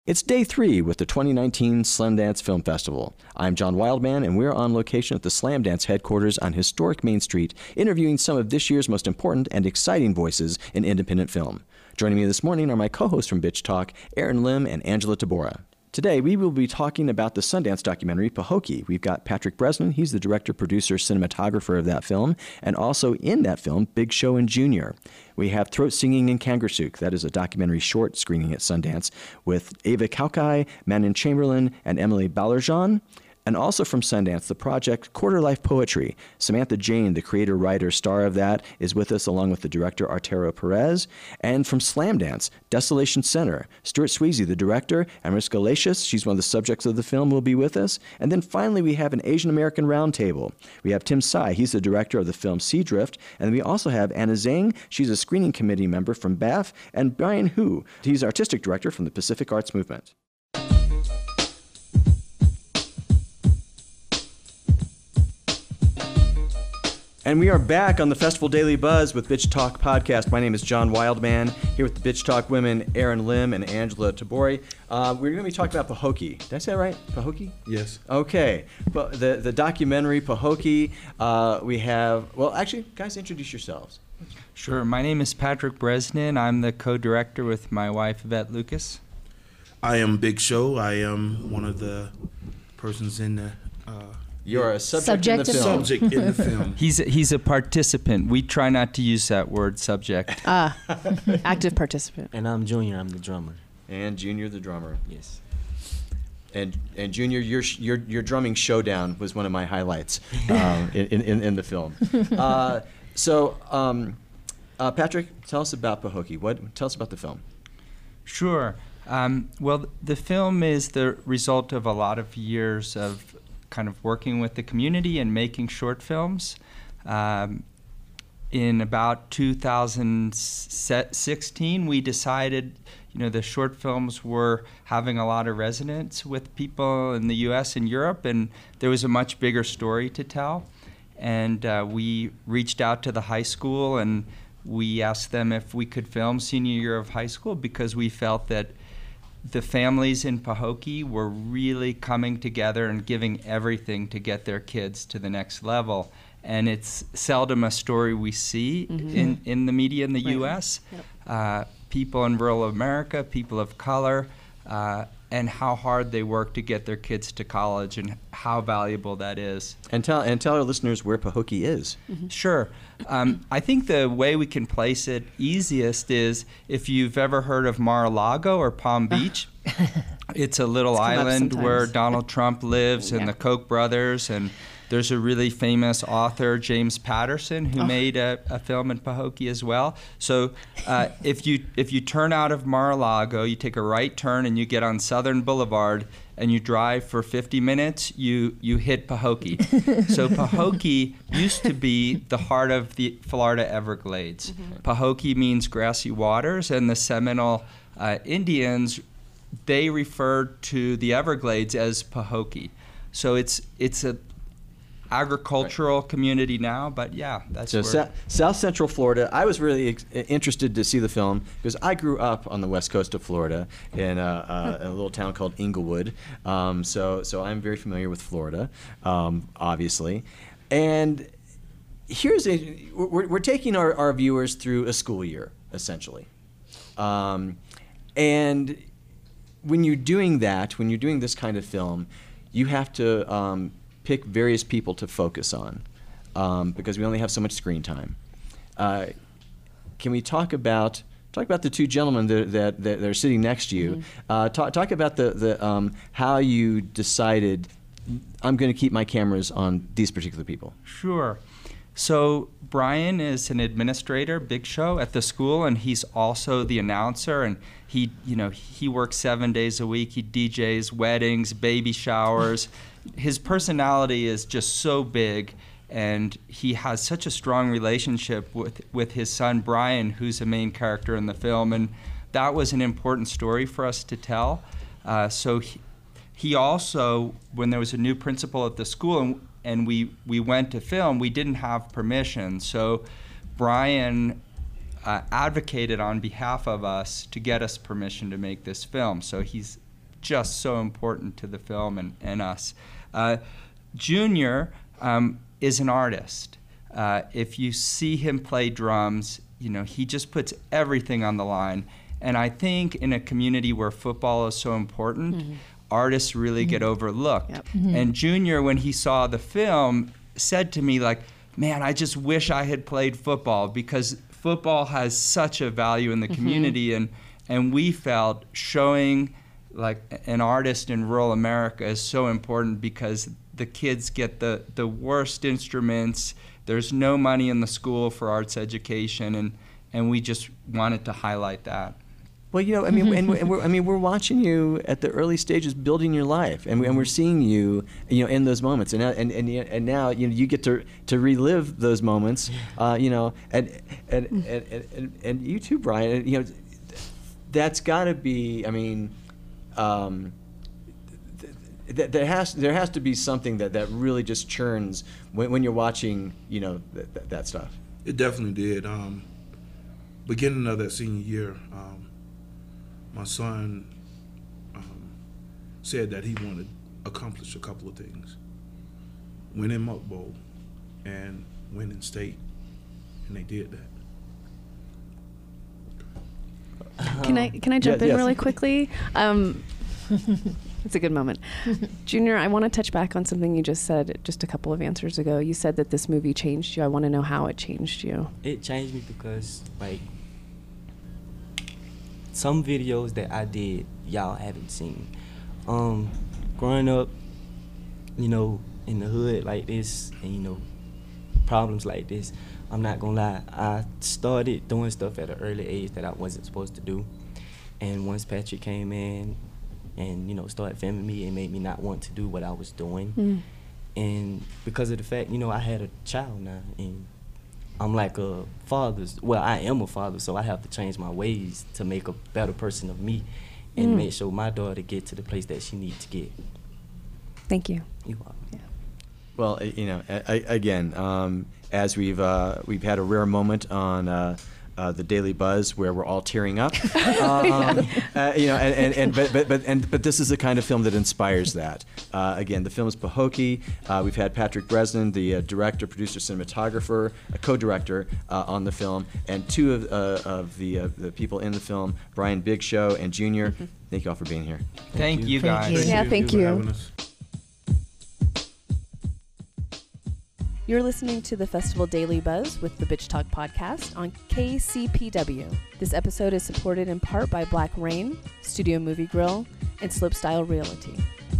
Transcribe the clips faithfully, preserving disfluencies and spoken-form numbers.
It's day three with the twenty nineteen Slamdance Film Festival. I'm John Wildman, and we're on location at the Slamdance headquarters on historic Main Street, interviewing some of this year's most important and exciting voices in independent film. Joining me this morning are my co-hosts from Bitch Talk, Aaron Lim and Angela Tabora. Today, we will be talking about the Sundance documentary, Pahokee. We've got Patrick Bresnan. He's the director, producer, cinematographer of that film, and also in that film, Big Show and Junior. We have Throat Singing in Kangaroosuk. That is a documentary short screening at Sundance with Ava Kaukai, Manon Chamberlain, and Emily Baillargeon. And also from Sundance, the project Quarter Life Poetry. Samantha Jane, the creator, writer, star of that, is with us along with the director Arturo Perez. And from Slamdance, Desolation Center, Stuart Sweezy, the director, and Mariska Lacius, she's one of the subjects of the film, will be with us. And then finally, we have an Asian American roundtable. We have Tim Tsai, he's the director of the film Sea Drift. And we also have Anna Zhang, she's a screening committee member from B A F, and Brian Hu, he's artistic director from the Pacific Arts Movement. And we are back on the Festival Daily Buzz with Bitch Talk Podcast. My name is John Wildman, here with the Bitch Talk women, Aaron Lim and Angela Tabori. Uh, we're going to be talking about Pahokee. Did I say that right? Pahokee? Yes. Okay. But the, the documentary, Pahokee, uh, we have, well, actually, guys, introduce yourselves. Sure. My name is Patrick Bresnan. I'm the co-director with my wife, Yvette Lucas. I am Big Show. I am one of the persons in the... Uh, You're a subject, subject in the film. Subject in the film. He's a, he's a participant. We try not to use that word, subject. Ah, active participant. And I'm Junior. I'm the drummer. And Junior, the drummer. Yes. And and Junior, your your your drumming showdown was one of my highlights um, in, in in the film. Uh, so, um, uh, Patrick, tell us about Pahokee. What? Tell us about the film. Sure. Um, well, the film is the result of a lot of years of kind of working with the community and making short films. Um, in about two thousand sixteen, we decided, you know, the short films were having a lot of resonance with people in the U S and Europe, and there was a much bigger story to tell. And uh, we reached out to the high school and we asked them if we could film senior year of high school because we felt that the families in Pahokee were really coming together and giving everything to get their kids to the next level. And it's seldom a story we see mm-hmm. in, in the media in the right. U S. Yep. Uh, people in rural America, people of color, uh, and how hard they work to get their kids to college and how valuable that is. And tell and tell our listeners where Pahokee is. Mm-hmm. Sure. Um, I think the way we can place it easiest is if you've ever heard of Mar-a-Lago or Palm Beach. It's a little it's island where Donald Trump lives and yeah. the Koch brothers, and there's a really famous author, James Patterson, who oh. made a, a film in Pahokee as well. So uh, if you if you turn out of Mar-a-Lago, you take a right turn and you get on Southern Boulevard and you drive for fifty minutes, you, you hit Pahokee. So Pahokee used to be the heart of the Florida Everglades. Mm-hmm. Pahokee means grassy waters, and the Seminole uh, Indians, they referred to the Everglades as Pahokee. So it's it's a agricultural right. community now, but yeah, that's so where... sa- South Central Florida. I was really ex- interested to see the film because I grew up on the west coast of Florida in a, a, a little town called Inglewood. Um, so so I'm very familiar with Florida, um, obviously. And here's a we're, we're taking our, our viewers through a school year essentially, um, and when you're doing that, when you're doing this kind of film, you have to um, pick various people to focus on um, because we only have so much screen time. Uh, can we talk about talk about the two gentlemen that that, that are sitting next to you? Mm-hmm. Uh, talk talk about the the um, how you decided I'm going to keep my cameras on these particular people. Sure. So Brian is an administrator, Big Show, at the school, and he's also the announcer. And he, you know, he works seven days a week. He D Js weddings, baby showers. His personality is just so big, and he has such a strong relationship with with his son Brian, who's a main character in the film. And that was an important story for us to tell. Uh, so he, he also, when there was a new principal at the school, and and we, we went to film, we didn't have permission. So Brian uh, advocated on behalf of us to get us permission to make this film. So he's just so important to the film and, and us. Uh, Junior um, is an artist. Uh, if you see him play drums, you know, he just puts everything on the line. And I think in a community where football is so important, mm-hmm. artists really mm-hmm. get overlooked. Yep. Mm-hmm. And Junior, when he saw the film, said to me, like, man, I just wish I had played football, because football has such a value in the community. Mm-hmm. and and we felt showing like an artist in rural America is so important, because the kids get the, the worst instruments. There's no money in the school for arts education, and, and we just wanted to highlight that. Well, you know, I mean, and, we're, and we're, I mean, we're watching you at the early stages building your life, and, we, and we're seeing you, you know, in those moments, and now, and, and, and now, you know, you get to to relive those moments, uh, you know, and and, and, and, and and you too, Brian. You know, that's got to be. I mean, um, th- th- there has there has to be something that, that really just churns when, when you're watching, you know, th- th- that stuff. It definitely did. Um, beginning of that senior year. Um, My son um, said that he wanted to accomplish a couple of things. Win in Muck Bowl and win in state, and they did that. Can I can I jump yes, in yes. really quickly? Um, it's a good moment. Junior, I want to touch back on something you just said just a couple of answers ago. You said that this movie changed you. I want to know how it changed you. It changed me because, like, some videos that I did, y'all haven't seen. Um, growing up, you know, in the hood like this, and, you know, problems like this, I'm not gonna lie, I started doing stuff at an early age that I wasn't supposed to do. And once Patrick came in and, you know, started filming me, it made me not want to do what I was doing. Mm. And because of the fact, you know, I had a child now, and I'm like a father. Well, I am a father, so I have to change my ways to make a better person of me, and mm. make sure my daughter get to the place that she needs to get. Thank you. You are. Yeah. Well, you know, I, I, again, um, as we've uh, we've had a rare moment on uh, uh, the Daily Buzz where we're all tearing up, um, uh, you know, and, and, and but but but and but this is the kind of film that inspires that. Uh, again, the film is Pahokee. Uh, we've had Patrick Bresnan, the uh, director, producer, cinematographer, a co-director uh, on the film, and two of uh, of the uh, the people in the film, Brian Big Show and Junior. Mm-hmm. Thank you all for being here. Thank, thank you, guys. Thank you. Yeah, thank you. You're listening to the Festival Daily Buzz with the Bitch Talk podcast on K C P W. This episode is supported in part by Black Rain, Studio Movie Grill, and Slopestyle Realty.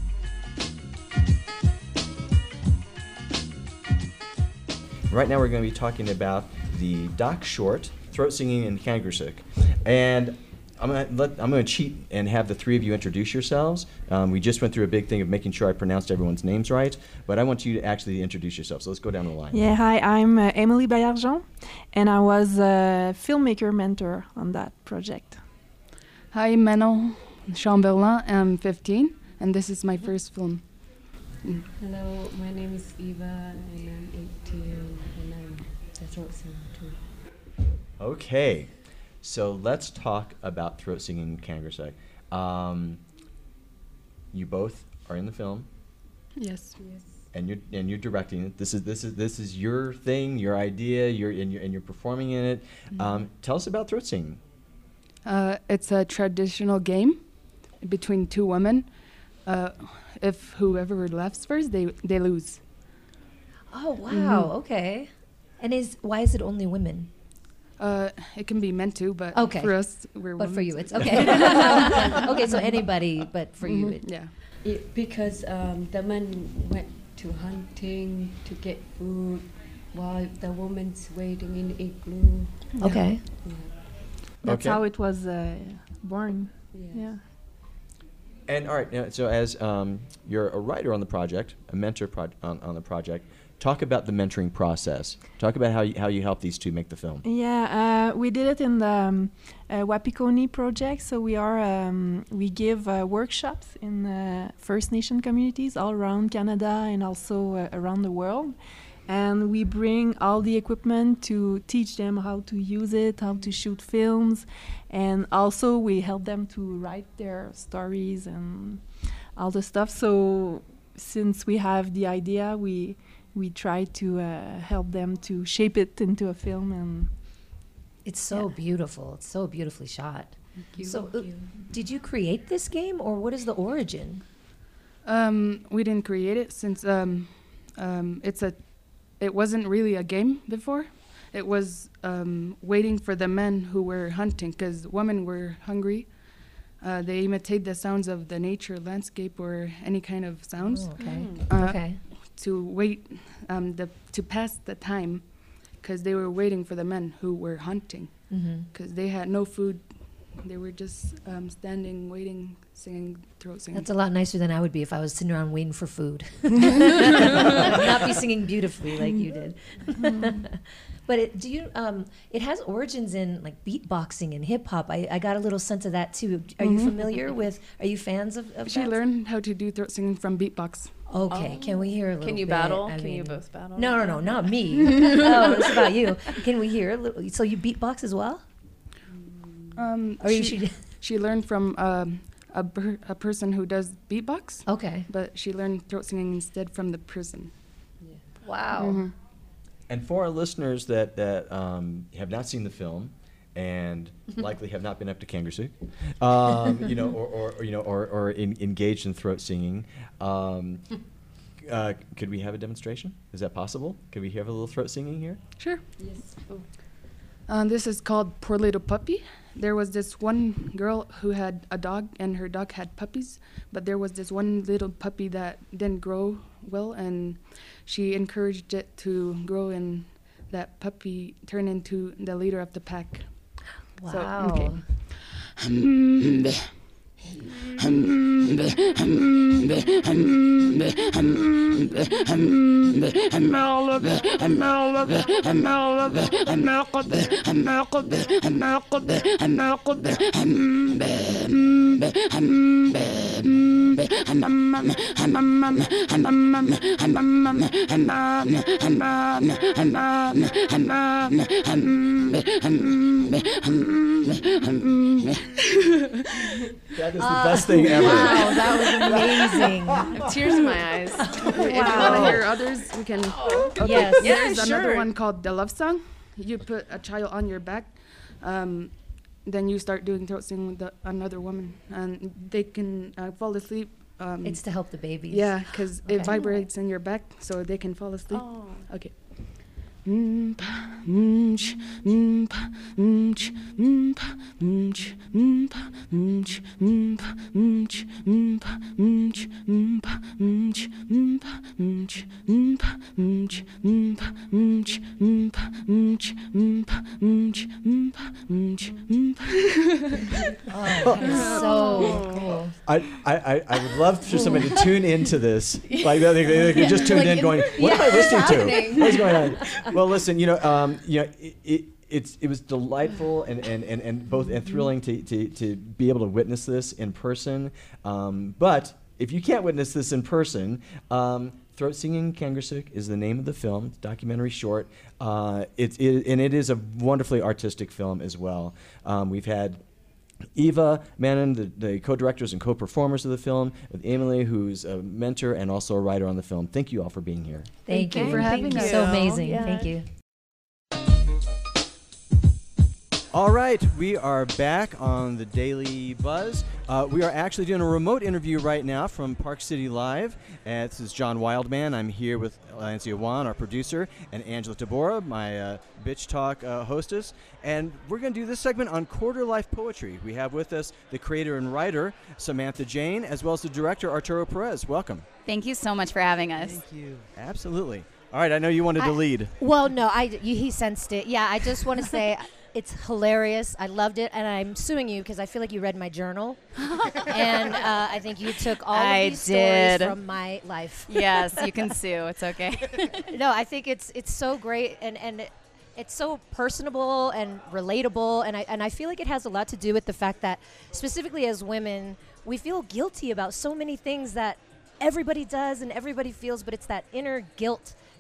Right now we're going to be talking about the doc short, Throat Singing in Kangersuk. And I'm going to let I'm going to cheat and have the three of you introduce yourselves. Um, we just went through a big thing of making sure I pronounced everyone's names right, but I want you to actually introduce yourselves. So let's go down the line. Yeah, hi, I'm uh, Emily Bayargent, and I was a filmmaker mentor on that project. Hi, Manon Chamberlain. I'm fifteen, and this is my first film. Mm. Hello, my name is Eva, and I'm eighteen, and I'm the throat singer too. Okay. So let's talk about Throat Singing in Kangersuk. Um, you both are in the film. Yes. Yes. And you're and you're directing it. This is this is this is your thing, your idea. You're and you're and you're performing in it. Mm-hmm. Um, tell us about Throat Singing. Uh, it's a traditional game between two women. Uh, if whoever laughs first, they they lose. Oh wow! Mm-hmm. Okay. And is why is it only women? Uh, it can be meant to, but okay. for us, we're But women. for you, it's okay. Okay, so anybody, but for mm-hmm. you, it, yeah. It, because um, the man went to hunting to get food, while the woman's waiting in igloo. Okay. Yeah. That's Okay. how it was uh, born. Yes. Yeah. And all right, now, so as um, you're a writer on the project, a mentor pro- on, on the project, talk about the mentoring process. Talk about how you, how you help these two make the film. Yeah, uh, we did it in the um, uh, Wapikoni project. So we are um, we give uh, workshops in uh, First Nation communities all around Canada and also uh, around the world. and we bring all the equipment to teach them how to use it, how to shoot films, and also we help them to write their stories and all the stuff. So since we have the idea, we we try to uh, help them to shape it into a film. And It's so Yeah. beautiful. It's so beautifully shot. Thank you. So, Thank uh, you. did you create this game, or what is the origin? Um, we didn't create it since um, um, it's a. It wasn't really a game before. It was um, waiting for the men who were hunting, because women were hungry. Uh, they imitate the sounds of the nature landscape or any kind of sounds. Oh, okay. Uh, okay. To wait, um, the to pass the time, because they were waiting for the men who were hunting, Mm-hmm. because they had no food. They were just um, standing, waiting, singing, throat singing. That's a lot nicer than I would be if I was sitting around waiting for food. Not be singing beautifully like you did. But it, do you? Um, it has origins in like beatboxing and hip hop. I, I got a little sense of that too. Are you Mhm. familiar with? Are you fans of? of She that? learned how to do throat singing from beatbox. Okay, can we hear a little Can you bit? battle? I Can you mean- both battle? No, no, no, not me. Oh, it's about you. Can we hear a little? So you beatbox as well? Um, Or you she, should. she learned from um, a, per- a person who does beatbox, Okay. but she learned throat singing instead from the person. Wow. Mhm. And for our listeners that, that um, have not seen the film and likely have not been up to Kangaroos, um, you know, or, or, or you know, or, or in, engaged in throat singing, um, uh, could we have a demonstration? Is that possible? Could we have a little throat singing here? Sure. Yes. Um, this is called Poor Little Puppy. There was this one girl who had a dog, and her dog had puppies, but there was this one little puppy that didn't grow well, and she encouraged it to grow, and that puppy turned into the leader of the pack. So, Wow. okay. That is the best thing ever. Wow, that was amazing. I have tears in my eyes. If you want to hear others, we can. Okay. Yes. Yeah, There's another sure. one called The Love Song. You put a child on your back, um, then you start doing throat singing with the, another woman, and they can uh, fall asleep. Um, It's to help the babies. yeah, because Okay. it vibrates in your back, so they can fall asleep. Oh. Okay. Mm, pa, mm, ch, mm, pa, mm, ch, mm, pa, mm, ch, mm, pa, mm, ch, mm, pa, mm, ch, mm, pa, mm, ch, mm, pa, mm, ch, mm, pa, mm, ch, mm, pa, mm, ch, mm, pa, mm, ch, mm, pa, mm, ch, mm, pa, mm, ch, mm, pa, mm, ch, mm, pa. Oh, that is so cool. I, I, I- I would love for somebody to tune into this. Like they, they, they just tuned Like in in- going, what am I yeah, listening what's to? happening? What's going on? Well, listen, you know, um, you know, it, it, it's, it was delightful and, and, and, and both and thrilling to, to, to be able to witness this in person. Um, but if you can't witness this in person, um, Throat Singing Kangaroos is the name of the film, it's a documentary short. Uh, it, it, and it is a wonderfully artistic film as well. Um, we've had Eva Manon, the, the co-directors and co-performers of the film, with Emily, who's a mentor and also a writer on the film. Thank you all for being here. Thank, Thank you you for having Thank you. us. So amazing. Yeah. Thank you. All right, we are back on the Daily Buzz. Uh, we are actually doing a remote interview right now from Park City Live. Uh, this is John Wildman. I'm here with Lancia Wan, our producer, and Angela Tabora, my uh, Bitch Talk uh, hostess. And we're going to do this segment on quarter life poetry. We have with us the creator and writer, Samantha Jane, as well as the director, Arturo Perez. Welcome. Thank you so much for having us. Thank you. Absolutely. All right, I know you wanted to I- lead. Well, no, I you, he sensed it. Yeah, I just want to say it's hilarious. I loved it, and I'm suing you because I feel like you read my journal, and uh, I think you took all I of these did. stories from my life. Yes, you can sue. It's okay. No, I think it's it's so great, and and it, it's so personable and relatable, and I and I feel like it has a lot to do with the fact that specifically as women, we feel guilty about so many things that everybody does and everybody feels, but it's that inner guilt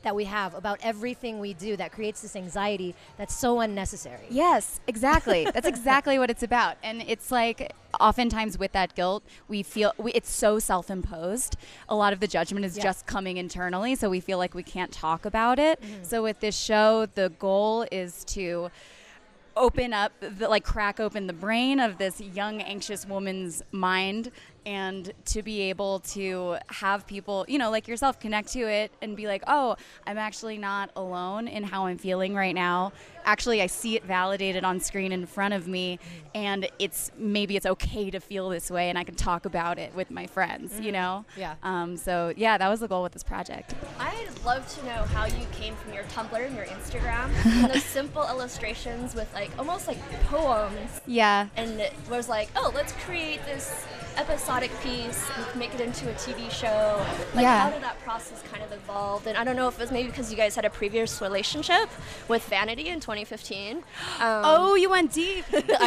that we have about everything we do that creates this anxiety that's so unnecessary. Yes, exactly. That's exactly what it's about. And it's like oftentimes with that guilt, we feel we, it's so self-imposed. A lot of the judgment is Yeah. just coming internally, so we feel like we can't talk about it. Mhm. So with this show, the goal is to open up, the, like crack open the brain of this young, anxious woman's mind, and to be able to have people, you know, like yourself, connect to it and be like, oh, I'm actually not alone in how I'm feeling right now. Actually, I see it validated on screen in front of me, and it's maybe it's okay to feel this way, and I can talk about it with my friends, you know? Yeah. Um, so, yeah, that was the goal with this project. I'd love to know how you came from your Tumblr and your Instagram and those simple illustrations with like almost like poems. Yeah. And it was like, oh, let's create this episodic piece and make it into a T V show. Like, Yeah. how did that process kind of evolve? And I don't know if it was maybe because you guys had a previous relationship with Vanity in twenty fifteen. Um, Oh, you went deep.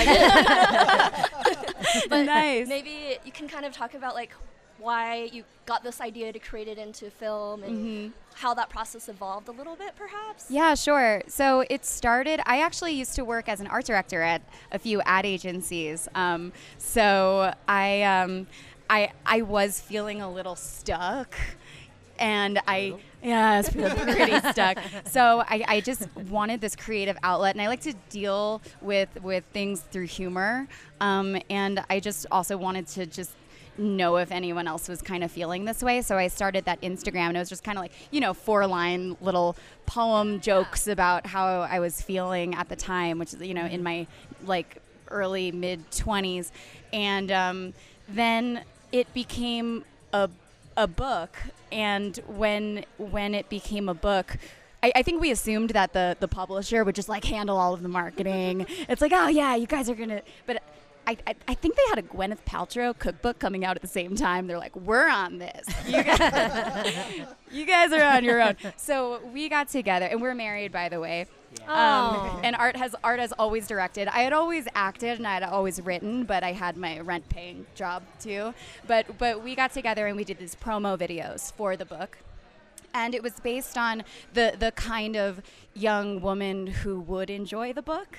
I did. But Nice. maybe you can kind of talk about like why you got this idea to create it into film and Mhm. how that process evolved a little bit, perhaps. Yeah, sure. So it started, I actually used to work as an art director at a few ad agencies. Um, so I, um, I, I was feeling a little stuck. And I, yeah, it's pretty, pretty stuck. So I, I just wanted this creative outlet, and I like to deal with, with things through humor. Um, and I just also wanted to just know if anyone else was kind of feeling this way. So I started that Instagram, and it was just kind of like, you know, four line little poem jokes about how I was feeling at the time, which is, you know, in my like early mid twenties. And um, then it became a, a book. And when, when it became a book, I, I think we assumed that the, the publisher would just like handle all of the marketing. It's like, oh yeah, you guys are gonna, but I, I, I think they had a Gwyneth Paltrow cookbook coming out at the same time. They're like, we're on this. You guys, you guys are on your own. So we got together, and we're married, by the way. Um, and Art has Art has always directed. I had always acted and I had always written, but I had my rent-paying job too. But but we got together and we did these promo videos for the book. And it was based on the, the kind of young woman who would enjoy the book.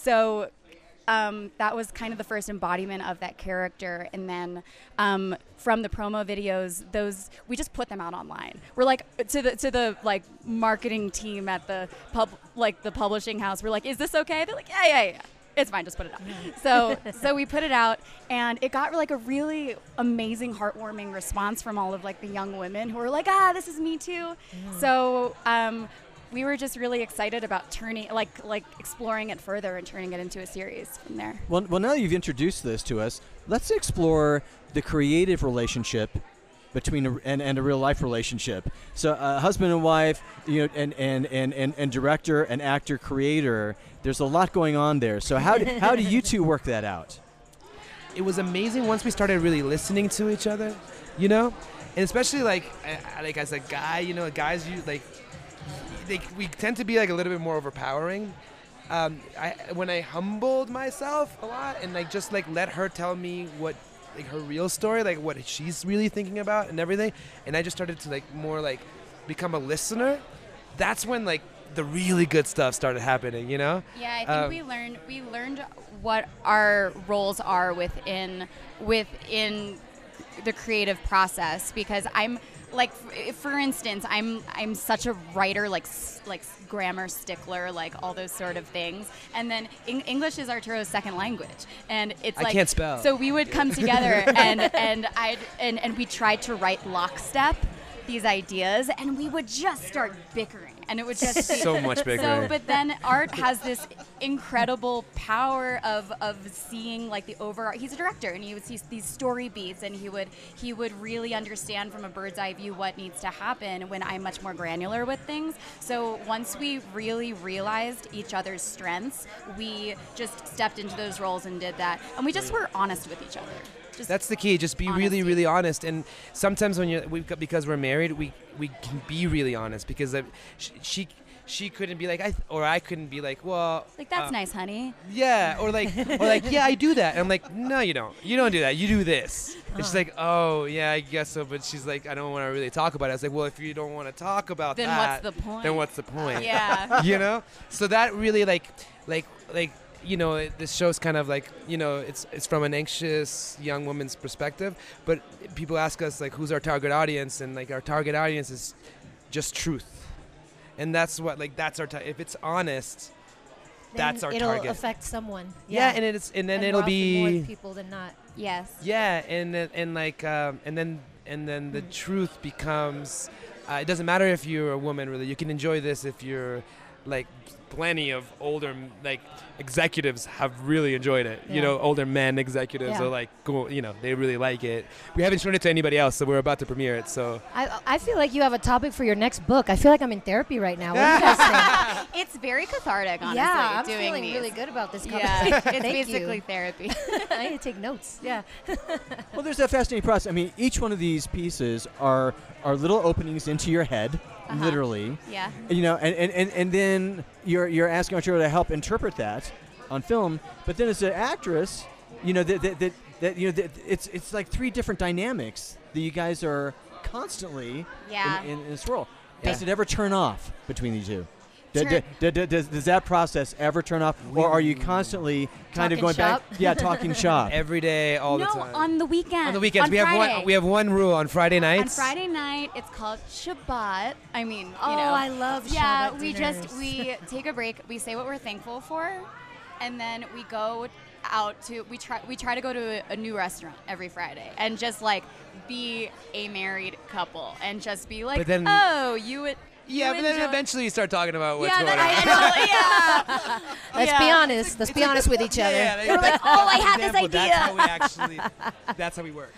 So um, that was kind of the first embodiment of that character. And then um, from the promo videos, those we just put them out online. We're like to the to the like marketing team at the pub like the publishing house. We're like, is this okay? They're like, yeah, yeah, yeah. It's fine, just put it out. So so we put it out, and it got like a really amazing, heartwarming response from all of like the young women who were like, ah, this is me too. Mm. So um, we were just really excited about turning, like like exploring it further and turning it into a series from there. Well, well, now you've introduced this to us, let's explore the creative relationship between a, and, and a real life relationship. So uh, husband and wife, you know, and, and, and, and, and director and actor creator, there's a lot going on there. So how do, how do you two work that out? It was amazing once we started really listening to each other, you know, and especially like I, like as a guy, you know, guys, you like, they, we tend to be like a little bit more overpowering. Um, I when I humbled myself a lot and like just like let her tell me what like her real story, like what she's really thinking about and everything, and I just started to like more like become a listener. That's when like the really good stuff started happening, you know? Yeah, I think um, we learned we learned what our roles are within within the creative process, because I'm like f- for instance, I'm I'm such a writer, like s- like grammar stickler, like all those sort of things. And then en- English is Arturo's second language, and it's I like can't spell. So we would come together and and I and and we tried to write lockstep these ideas, and we would just start bickering, and it would just be So much bickering. So, but then Art has this incredible power of of seeing like the over. He's a director, and he would see these story beats, and he would he would really understand from a bird's eye view what needs to happen. When I'm much more granular with things. So once we really realized each other's strengths, we just stepped into those roles and did that, and we just were honest with each other. Just That's the key. Just be honesty. really, really honest. And sometimes when you're, we've got, because we're married, we we can be really honest because uh, she, she she couldn't be like, I, th- or I couldn't be like, well, Like, that's uh, nice, honey. Yeah, or like, or like, yeah, I do that. And I'm like, no, you don't. You don't do that. You do this. And she's like, oh, yeah, I guess so. But she's like, I don't want to really talk about it. I was like, well, if you don't want to talk about Then that, what's the point? then what's the point? Yeah. You know? So that really like, like, like, you know, it, this show's kind of like, you know, it's it's from an anxious young woman's perspective. But people ask us like, who's our target audience? And like, our target audience is just truth. And that's what, like, that's our, ta- if it's honest, Then that's our it'll target. affect someone. Yeah, and it's and then And it'll more often more be people than not. Yes. yeah, and then- and like um, and then and then the truth becomes. Uh, it doesn't matter if you're a woman, really. You can enjoy this if you're like plenty of older like executives have really enjoyed it. You Yeah. know, older men executives Yeah. are like, go, you know, they really like it. We haven't shown it to anybody else, so we're about to premiere it. So I I feel like you have a topic for your next book. I feel like I'm in therapy right now. What do you guys think? It's very cathartic, honestly. Yeah, I'm doing feeling these. really good about this Yeah, conversation. it's Thank basically you. therapy. I need to take notes. Yeah. Well, there's that fascinating process. I mean, each one of these pieces are are little openings into your head, Uh-huh. literally. Yeah. You know, and, and, and, and then you're you're asking Arturo to help interpret that on film. But then as an actress, you know that that, that, that you know that it's it's like three different dynamics that you guys are constantly Yeah. in, in, in a swirl. Yeah. Does it ever turn off between you two? D- Turn- d- d- does, does that process ever turn off, or are you constantly kind of Talking going shop? back? Yeah, talking shop. every day, all no, the time. on the weekend. On the weekends, on we have Friday. one. We have one rule on Friday On nights. Friday night, it's called Shabbat. I mean, you Oh, know. I love Yeah, Shabbat we dinners. just we take a break. We say what we're thankful for, and then we go out to we try we try to go to a, a new restaurant every Friday and just like be a married couple and just be like, But then- oh, you would. Yeah, you but then enjoy- eventually you start talking about what's yeah, going that on. I know, yeah. Let's Yeah. be honest. Let's be honest with each other. Yeah, You're like, oh, I had this Example, idea. That's how we actually. That's how we work.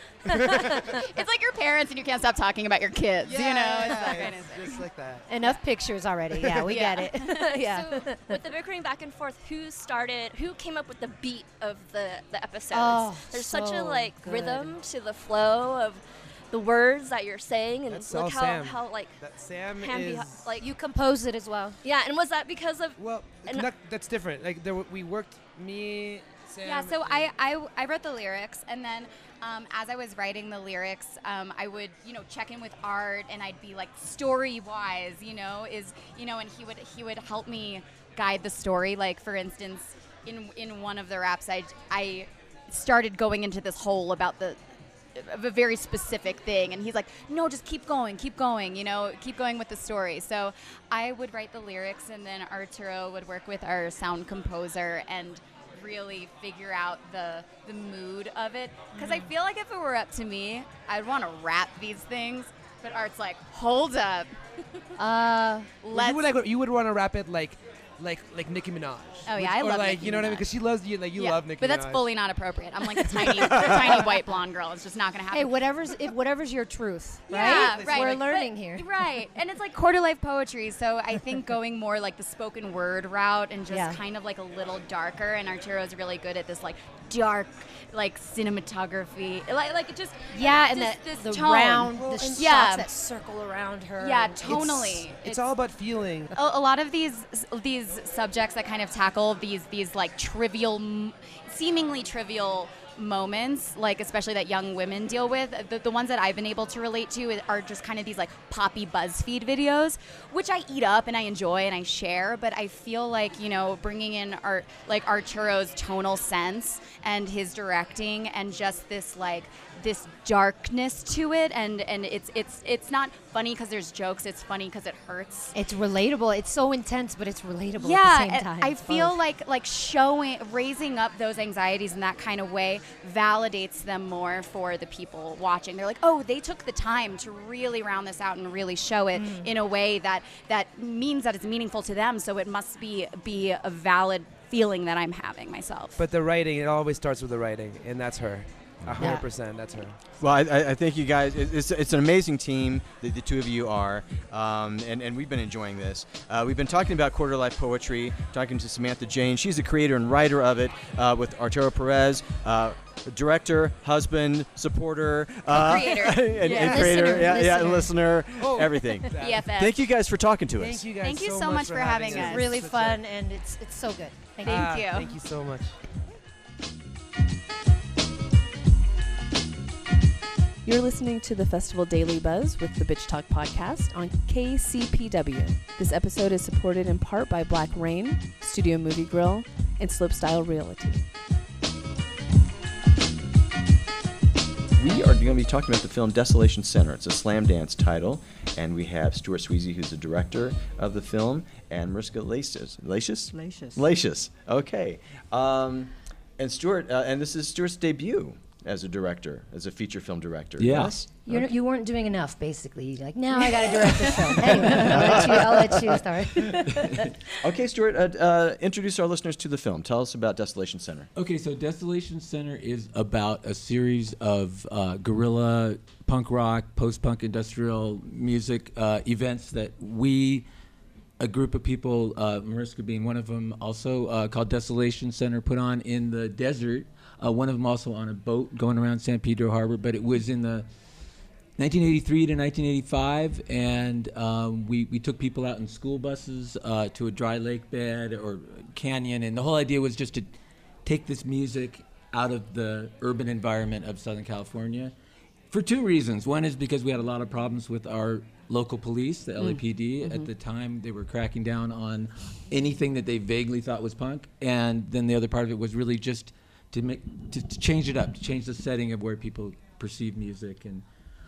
It's like your parents and you can't stop talking about your kids, you know? It's that kind of it's thing. just like that. Enough pictures already. Yeah, we Yeah. get it. yeah. So with the bickering back and forth, who started? Who came up with the beat of the the episodes? Oh, There's such a so like good. rhythm to the flow of the words that you're saying, and That's all look how Sam. how like That Sam hand is. behi- like You composed it as well. yeah. And was that because of Well, And- that, that's different. Like there, w- we worked me, Sam. Yeah, so I, I, I wrote the lyrics, and then um, as I was writing the lyrics, um, I would, you know, check in with Art, and I'd be like, story-wise, you know, is, you know, and he would he would help me guide the story. Like, for instance, in in one of the raps, I, I started going into this hole about the of a very specific thing, and he's like, no, just keep going, keep going, you know, keep going with the story. So I would write the lyrics, and then Arturo would work with our sound composer and really figure out the the mood of it, because I feel like if it were up to me, I'd want to rap these things, but Art's like, hold up, Uh, let's you would like you would want to rap it like, like like Nicki Minaj. Oh, yeah, Which- I or love like Nicki you know what I mean, Minaj. because she loves you. Like you Yeah, love Nicki but that's Minaj. fully not appropriate. I'm like a tiny tiny white blonde girl. It's just not gonna happen. hey, whatever's if whatever's your truth, Yeah, right? right. We're But- learning here. Right. And it's like quarter life poetry. So I think going more like the spoken word route and just Yeah. kind of like a little darker. And Arturo's really good at this like dark, like cinematography. Like, like it just. Yeah, this, and that this the tone. round, the shots yeah. that circle around her. Yeah, and- tonally. It's, it's all about feeling. a, a lot of these these subjects that kind of tackle these these like trivial, m- seemingly trivial moments, like especially that young women deal with, the, the ones that I've been able to relate to are just kind of these like poppy BuzzFeed videos, which I eat up and I enjoy and I share. But I feel like, you know, bringing in art like Arturo's tonal sense and his directing and just this like this darkness to it, and and it's it's it's not funny because there's jokes. It's funny because it hurts. It's relatable. It's so intense, but it's relatable Yeah, at the same and time. I feel Both. like like showing, raising up those anxieties in that kind of way validates them more for the people watching. They're like, oh, they took the time to really round this out and really show it Mm. in a way that that means that it's meaningful to them. So it must be be a valid feeling that I'm having myself. But the writing, it always starts with the writing, and that's her. A hundred percent, that's her. Well, I, I I think you guys, it- it's, it's an amazing team, the, the two of you are, um, and, and we've been enjoying this. Uh, we've been talking about Quarter Life Poetry, talking to Samantha Jane. She's the creator and writer of it, uh, with Arturo Perez, uh, director, husband, supporter, uh, creator. and, Yeah. and creator, Listener, yeah, yeah, listener. listener, Oh. everything. B F F. Thank you guys for talking to us. Thank you guys Thank you so, so much much for having us. Really Such a- fun, and it's it's so good. Thank you. Thank you. Thank you so much. You're listening to the Festival Daily Buzz with the Bitch Talk podcast on K C P W. This episode is supported in part by Black Rain, Studio Movie Grill, and Slopestyle Realty. We are going to be talking about the film Desolation Center. It's a slam dance title, and we have Stuart Sweezy, who's the director of the film, and Mariska Lacius. Lacius? Lacius. Lacius. Okay. Um, and Stuart, uh, and this is Stuart's debut as a director, as a feature film director. Yeah. Yes? You're, You weren't doing enough, basically. You're like, now I got to direct this film. Anyway, I'll let you, I'll let you start. Okay, Stuart, uh, uh, introduce our listeners to the film. Tell us about Desolation Center. Okay, so Desolation Center is about a series of uh, guerrilla punk rock, post-punk industrial music uh, events that we, a group of people, uh, Mariska being one of them, also uh, called Desolation Center, put on in the desert. Uh, one of them also on a boat going around San Pedro Harbor, but it was in the nineteen eighty-three to nineteen eighty-five, and um, we, we took people out in school buses uh, to a dry lake bed or canyon, and the whole idea was just to take this music out of the urban environment of Southern California for two reasons. One is because we had a lot of problems with our local police, the L A P D. Mm-hmm. At the time, they were cracking down on anything that they vaguely thought was punk, and then the other part of it was really just to make to, to change it up, to change the setting of where people perceive music and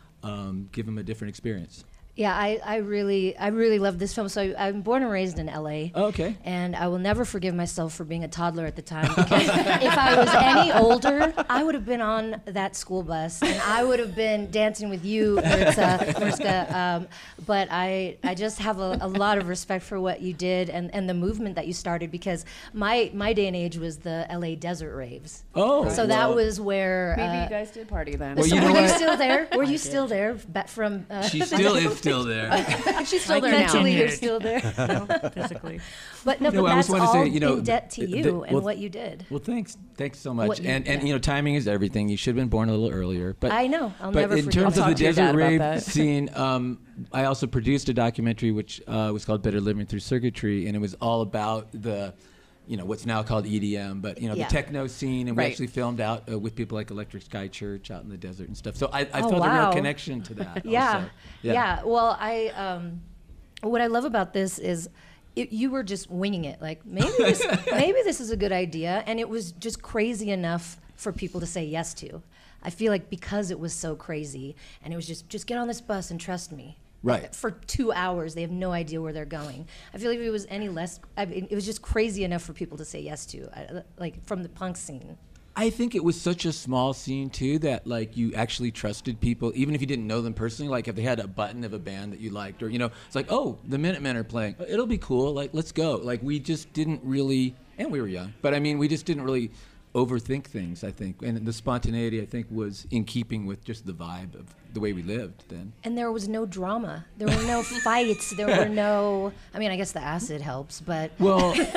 um, give them a different experience. Yeah, I, I really I really love this film. So I, I'm born and raised in L A. Oh, okay. And I will never forgive myself for being a toddler at the time, because if I was any older, I would have been on that school bus and I would have been dancing with you, Maritza, Mariska. Um, but I I just have a, a lot of respect for what you did and, and the movement that you started, because my my day and age was the L A desert raves. Oh, so that was where. Maybe uh, you guys did party then. Well, so you know were you what? still there? Were I you did. still there? Back from. Uh, She still is still there. She's still like there mentally, now. you're still there. No, physically. But no, No, but I that's just want to all say, you know, in debt to th- you th- and well, what you did. Well, thanks, thanks so much. What you- and and yeah. you know, timing is everything. You should have been born a little earlier. But I know. I'll but never in forget. terms I'll of the talk to your desert dad about rave that. scene, um, I also produced a documentary which uh, was called Better Living Through Circuitry, and it was all about the, you know, what's now called E D M, but you know, Yeah. the techno scene, and we Right. actually filmed out uh, with people like Electric Sky Church out in the desert and stuff. So I, I Oh, felt a wow. real connection to that. Yeah. also. yeah. Well, I um, what I love about this is it, you were just winging it. Like maybe this, maybe this is a good idea, and it was just crazy enough for people to say yes to. I feel like because it was so crazy, and it was just just get on this bus and trust me. Right. For two hours, they have no idea where they're going. I feel like if it was any less, I mean, it was just crazy enough for people to say yes to, I, like from the punk scene. I think it was such a small scene too that like you actually trusted people, even if you didn't know them personally. Like if they had a button of a band that you liked, or you know, it's like, oh, the Minutemen are playing. It'll be cool. Like let's go. Like we just didn't really, and we were young, but I mean, we just didn't really overthink things. I think, and the spontaneity I think was in keeping with just the vibe of the way we lived then. And there was no drama. There were no fights. There were no. I mean, I guess the acid helps, but. Well, can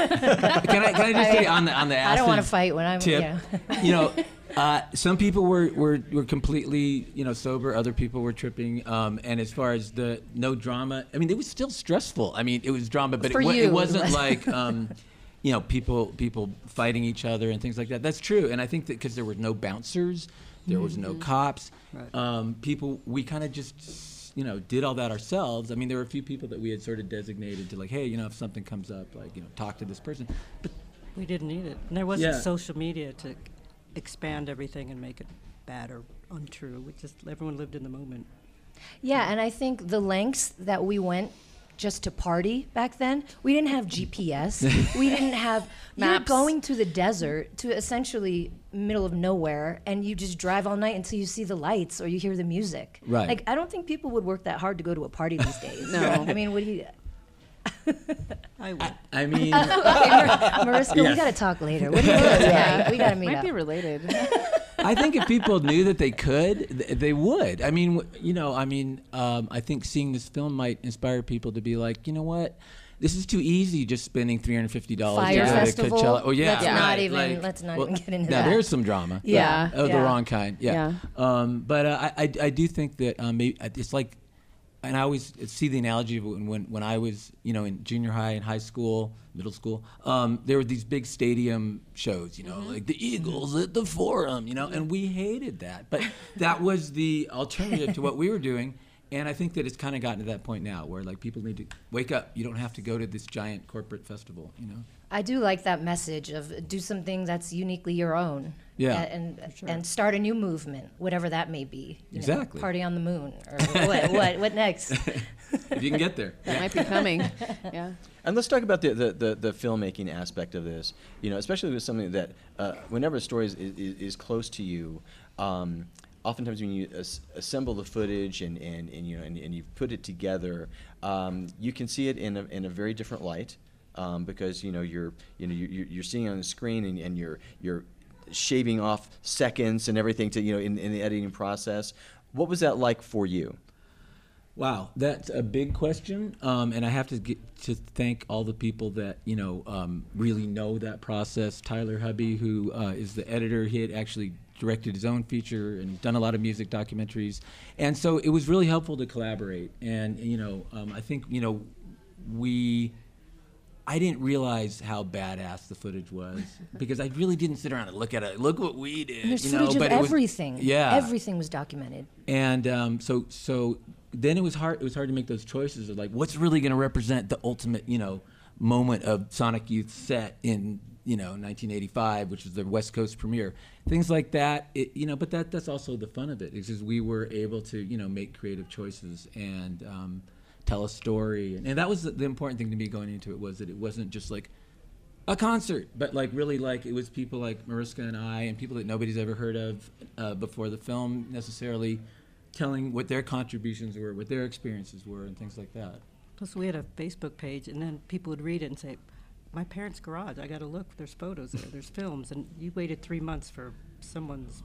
I can I just say on the on the acid I don't want to fight when I'm. tip, Yeah. you know, uh, some people were, were were completely you know sober. Other people were tripping. Um, and as far as the no drama, I mean, it was still stressful. I mean, it was drama, but For it, wa- you. it wasn't like. Um, You know, people people fighting each other and things like that. That's true, and I think that because there were no bouncers, there was no cops. Right. Um, people, we kind of just, you know, did all that ourselves. I mean, there were a few people that we had sort of designated to like, hey, you know, if something comes up, like, you know, talk to this person. But We didn't need it. And there wasn't Yeah. social media to expand everything and make it bad or untrue. We just, everyone lived in the moment. Yeah, and I think the lengths that we went just to party back then, we didn't have G P S. We didn't have. You're Maps. going to the desert, to essentially middle of nowhere, and you just drive all night until you see the lights or you hear the music. Right. Like I don't think people would work that hard to go to a party these days. No. I mean, what do you? I would. I mean, Okay, Mar- Mariska, we Yes. gotta talk later. What do you think? Yeah, we gotta meet Might up. be related. I, I think if people knew that they could, th- they would. I mean, w- you know, I mean, um, I think seeing this film might inspire people to be like, you know what? This is too easy, just spending three hundred fifty dollars Fire to go Festival. to Coachella. Oh yeah, Let's right. not even. Like, let's not well, even get into now that. there's some drama. Yeah. But, of yeah. the wrong kind. Yeah. Um, but uh, I, I, I do think that um, maybe it's like, and I always see the analogy of when, when when I was, you know, in junior high and high school, middle school. Um, there were these big stadium shows, you know, Mm-hmm. like the Eagles at the Forum, you know, and we hated that. But that was the alternative to what we were doing. And I think that it's kind of gotten to that point now where like people need to wake up. You don't have to go to this giant corporate festival, you know. I do like that message of do something that's uniquely your own. Yeah. And and, Sure. and start a new movement, whatever that may be. You know, Exactly. party on the moon or what? What? What next? If you can get there. That might be coming. Yeah. And let's talk about the, the, the, the filmmaking aspect of this, you know, especially with something that, uh, whenever a story is, is, is close to you, um, oftentimes when you as- assemble the footage and, and, and you know and, and you put it together, um, you can see it in a, in a very different light, um, because you know you're you know you're, you're seeing it on the screen and, and you're you're shaving off seconds and everything to you know in, in the editing process. What was that like for you? Wow, that's a big question, um, and I have to get to thank all the people that you know um, really know that process. Tyler Hubby, who uh, is the editor, he had actually directed his own feature and done a lot of music documentaries, and so it was really helpful to collaborate. And you know, um, I think you know we. I didn't realize how badass the footage was because I really didn't sit around and look at it. Look what we did. And there's you know, footage but of it was- everything. yeah, Everything was documented. and um, so so then it was hard. It was hard to make those choices of like what's really going to represent the ultimate, you know, moment of Sonic Youth set in you know nineteen eighty-five, which was the West Coast premiere. Things like that, it, you know. But that that's also the fun of it, is just we were able to you know make creative choices and um, tell a story, and, and that was the, the important thing to me going into it, was that it wasn't just like a concert, but like really like it was people like Mariska and I and people that nobody's ever heard of uh, before the film necessarily, telling what their contributions were, what their experiences were, and things like that. Plus, we had a Facebook page, and then people would read it and say, my parents' garage, I got to look, there's photos there, there's films, and you waited three months for someone's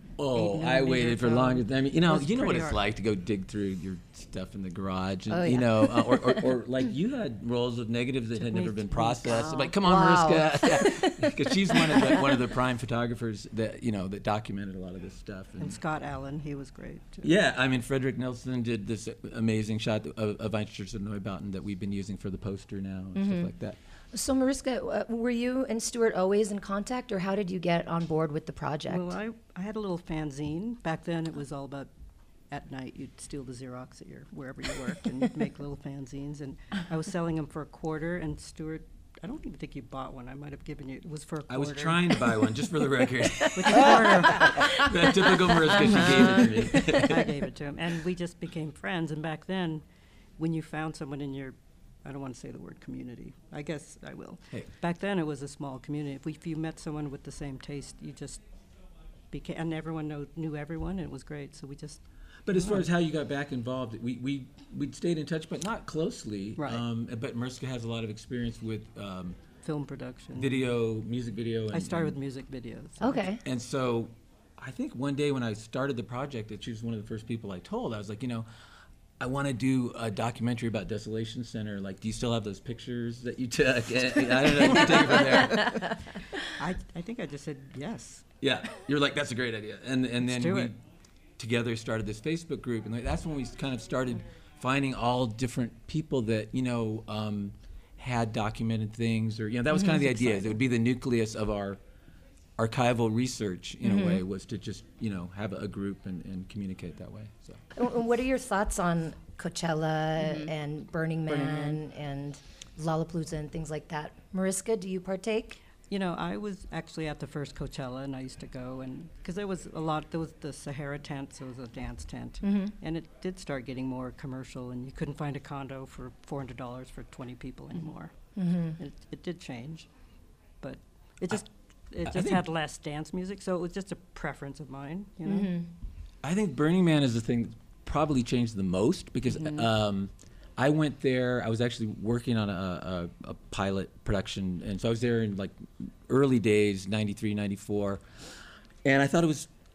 Oh, eight I waited for millimeter longer. film. I mean, you know, It was you know what pretty it's hard. like to go dig through your stuff in the garage, and Oh, you yeah. know, uh, or, or, or like you had rolls of negatives that Took had me never been three processed. months. I'm like, come on, Wow. Mariska, because she's one of the one of the prime photographers that you know that documented a lot of this stuff. And Scott Allen, he was great, too. Yeah, I mean, Frederick Nelson did this amazing shot of, of Einstürzen Neubauten that we've been using for the poster now and Mm-hmm. stuff like that. So, Mariska, uh, were you and Stuart always in contact, or how did you get on board with the project? Well, I, I had a little fanzine. Back then, it was all about at night, you'd steal the Xerox at your, wherever you worked, and you'd make little fanzines. And I was selling them for a quarter, and Stuart, I don't even think you bought one. I might have given you, it was for a quarter. I was trying to buy one, just for the record. With a quarter. That typical Mariska, she gave it to me. I gave it to him. And we just became friends. And back then, when you found someone in your, I don't want to say the word community. I guess I will. Hey. Back then, it was a small community. If, we, if you met someone with the same taste, you just became, and everyone know, knew everyone, and it was great. So we just. But as far as how you got back involved, we we we stayed in touch, but not closely. Right. Um, but Mariska has a lot of experience with um, Film production. video, music video. And, I started and, with music videos. Okay. And so, I think one day when I started the project, that she was one of the first people I told. I was like, you know, I want to do a documentary about Desolation Center. Like, do you still have those pictures that you took? And I don't know. You can take it from there. I, I think I just said yes. Yeah, you're like, that's a great idea. And and then Let's do we it. together started this Facebook group, and like, that's when we kind of started finding all different people that you know um, had documented things, or you know that was kind of the idea. It would be the nucleus of our archival research in Mm-hmm. a way, was to just you know have a group and, and communicate that way. So Uh, What are your thoughts on Coachella Mm-hmm. and Burning Man, Burning Man. and Lollapalooza and things like that? Mariska, do you partake? You know, I was actually at the first Coachella, and I used to go, and because there was a lot, there was the Sahara tent, so it was a dance tent, Mhm. and it did start getting more commercial, and you couldn't find a condo for four hundred dollars for twenty people anymore. Mm-hmm. It, it did change, but it just it I just think- had less dance music, so it was just a preference of mine. You know, Mm-hmm. I think Burning Man is the thing that probably changed the most, because Mhm. um, I went there. I was actually working on a, a, a pilot production, and so I was there in like early days, ninety-three, ninety-four, and I thought it was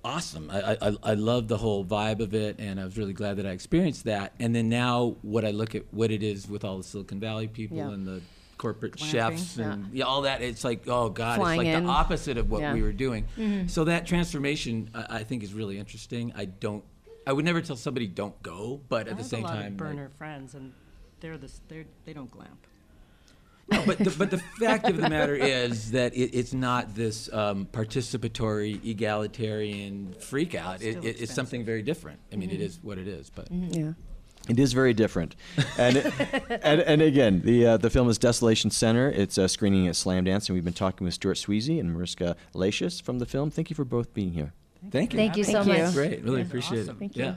awesome. I, I I love the whole vibe of it, and I was really glad that I experienced that. And then now, what I look at what it is with all the Silicon Valley people Yeah. and the corporate Glamping, chefs and yeah. all that, it's like, oh God, Flying it's like in. the opposite of what Yeah. we were doing. Mhm. So that transformation, I, I think, is really interesting. I don't, I would never tell somebody don't go, but at I the have same a lot time, of like- burner friends, and they're the they're they don't glamp. No, but the, but the fact of the matter is that it, it's not this um, participatory, egalitarian freak out. It, Still it, it's expensive. something very different. I mean, Mhm. it is what it is. But Yeah. It is very different, and and, and again, the uh, the film is Desolation Center. It's uh, screening at Slamdance, and we've been talking with Stuart Sweezy and Mariska Lacius from the film. Thank you for both being here. Thank you. Thank you so Thank much. Great, really Yeah. appreciate Awesome. it. Thank yeah. you.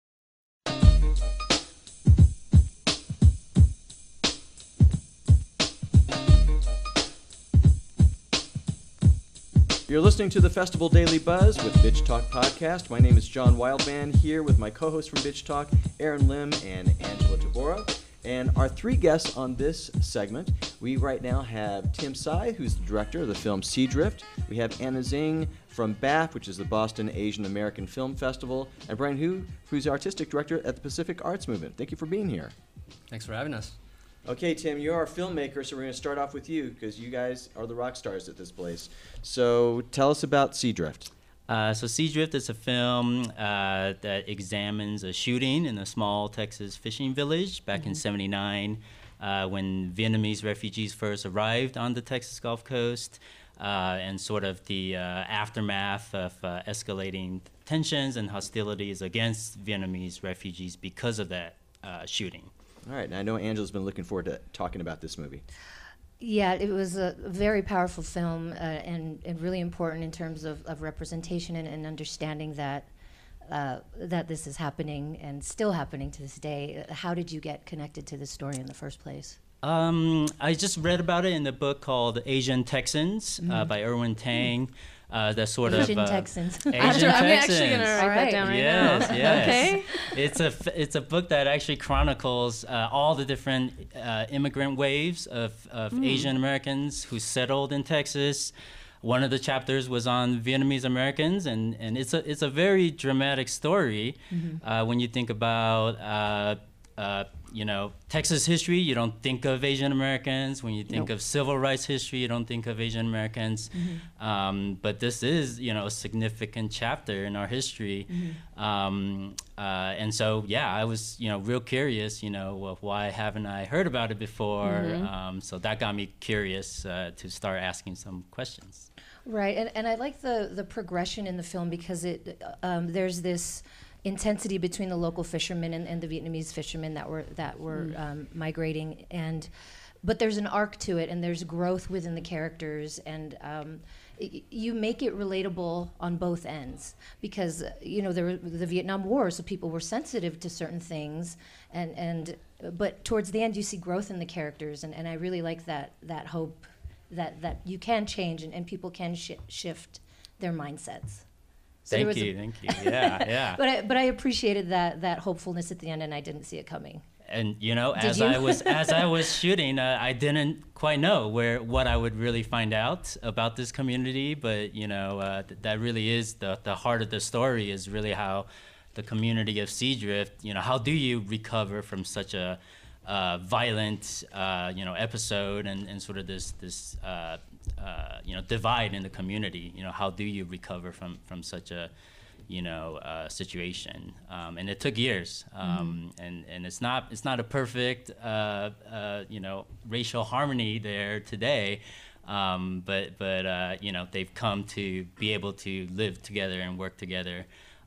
You're listening to the Festival Daily Buzz with Bitch Talk Podcast. My name is John Wildman, here with my co-hosts from Bitch Talk, Aaron Lim and Angela Tabora. And our three guests on this segment, we right now have Tim Tsai, who's the director of the film Seadrift. We have Anna Zing from B A F, which is the Boston Asian American Film Festival, and Brian Hu, who's the artistic director at the Pacific Arts Movement. Thank you for being here. Thanks for having us. Okay, Tim, you're our filmmaker, so we're going to start off with you because you guys are the rock stars at this place. So tell us about Seadrift. Uh, so Seadrift is a film uh, that examines a shooting in a small Texas fishing village back in Mhm. seventy-nine uh, when Vietnamese refugees first arrived on the Texas Gulf Coast uh, and sort of the uh, aftermath of uh, escalating tensions and hostilities against Vietnamese refugees because of that uh, shooting. All right, and I know Angela's been looking forward to talking about this movie. Yeah, it was a very powerful film uh, and, and really important in terms of, of representation and, and understanding that uh, that this is happening and still happening to this day. How did you get connected to this story in the first place? Um, I just read about it in the book called Asian Texans uh, Mhm. by Erwin Tang. Uh, that sort Asian of uh, Texans. Asian I'm Texans. actually gonna write that down right yes, now. Yes, Okay. It's a f- it's a book that actually chronicles uh, all the different uh, immigrant waves of, of Mm. Asian Americans who settled in Texas. One of the chapters was on Vietnamese Americans, and, and it's a it's a very dramatic story Mhm. uh, when you think about. Uh, uh, you know, Texas history, you don't think of Asian Americans. When you think Nope. of civil rights history, you don't think of Asian Americans. Mhm. Um, but this is, you know, a significant chapter in our history. Mhm. Um, uh, and so, yeah, I was, you know, real curious, you know, well, why haven't I heard about it before? Mhm. Um, so that got me curious uh, to start asking some questions. Right, and, and I like the, the progression in the film because it um, there's this intensity between the local fishermen and, and the Vietnamese fishermen that were that were Mm. um, migrating, and but there's an arc to it, and there's growth within the characters, and um, y- you make it relatable on both ends because uh, you know there were the Vietnam War, so people were sensitive to certain things, and and but towards the end you see growth in the characters, and, and I really like that that hope that that you can change and, and people can shi shift their mindsets. So there Thank was a- you, thank you. Yeah, yeah. But I, but I appreciated that that hopefulness at the end, and I didn't see it coming. And you know, Did as you? I was as I was shooting, uh, I didn't quite know where what I would really find out about this community. But you know, uh, th- that really is the the heart of the story. Is really how the community of Seadrift. You know, how do you recover from such a uh, violent, uh, you know, episode and, and sort of this this uh, uh, you know divide in the community? You know, how do you recover from from such a you know, uh, situation, um, and it took years, um, and and it's not it's not a perfect, uh, uh, you know, racial harmony there today, um, but but uh, you know they've come to be able to live together and work together,